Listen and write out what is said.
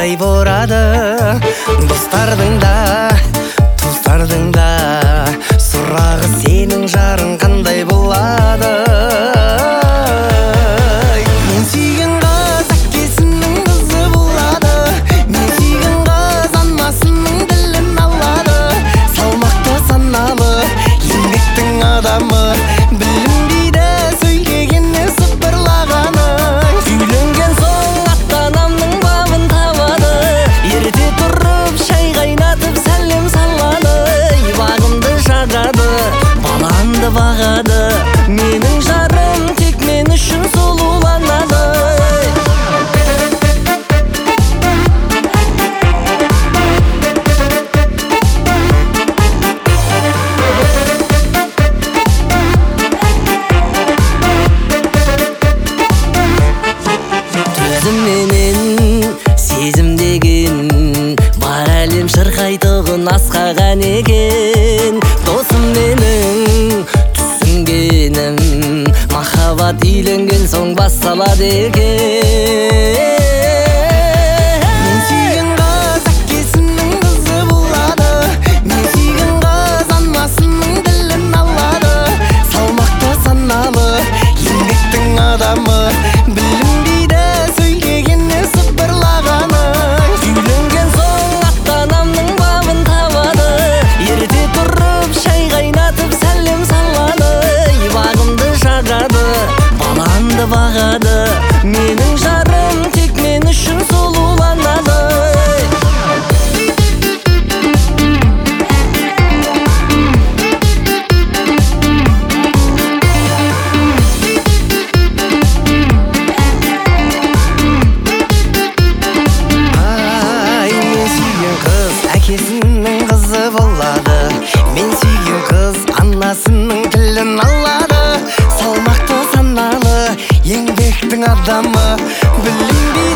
қандай борады. Достардың да, туыстардың да сұрағы сенің жарың қандай болады. Мен сүйген қыз әкесінің қызы болады. Мен сүйген қыз анасының тілін алады. Салмақты саналы еңбектің адамы, білім дейді сөйлегенне сыпырлағаны. Үйленген соң ата-анамның бабын табады. Ерте тұрып шай қайнатып сәлем салады. Бағымды жарады, баламды бағады. Менің жарым тек мен үшін сұлуланады. Төзімменен сезім деген бар әлем шырқайтұғын асқаған екен. Досым менің түсінгенім махаббат үйленген соң басталады екен. Мен сүйген қыз әкесінің қызы болады. Мен сүйген қыз анасының тілін алады. Салмақты саналы еңбектің адамы, білім дейді сөйлегенне сыпырлағаны. Үйленген соң ата-анамның бабын табады. Ерте тұрып шай қайнатып сәлем салады. Бағымды жарады, баламды бағады. Менің жарым тек мен үшін сұлуланады. Әкесінің қызы болады. Мен сүйген қыз анасының тілін алады. Салмақты саналы еңбектің адамы, білім